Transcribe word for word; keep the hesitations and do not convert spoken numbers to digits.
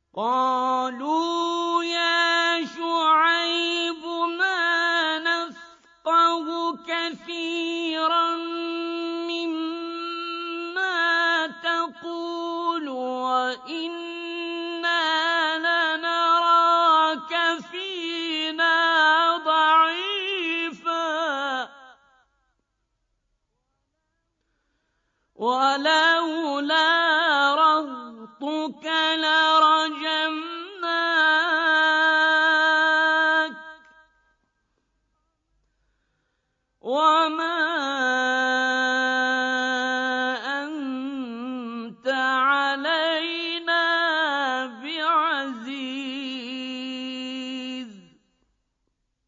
قَالُوا يَا شُعَيْبُ مَا نَفْقَهُ كَثِيرًا مِّمَّا تَقُولُ وَإِنَّا لَنَرَاكَ فِينَا ضَعِيفًا وَلَوْلَا رَهْطُكَ لَرَجَمْنَاكَ وَمَا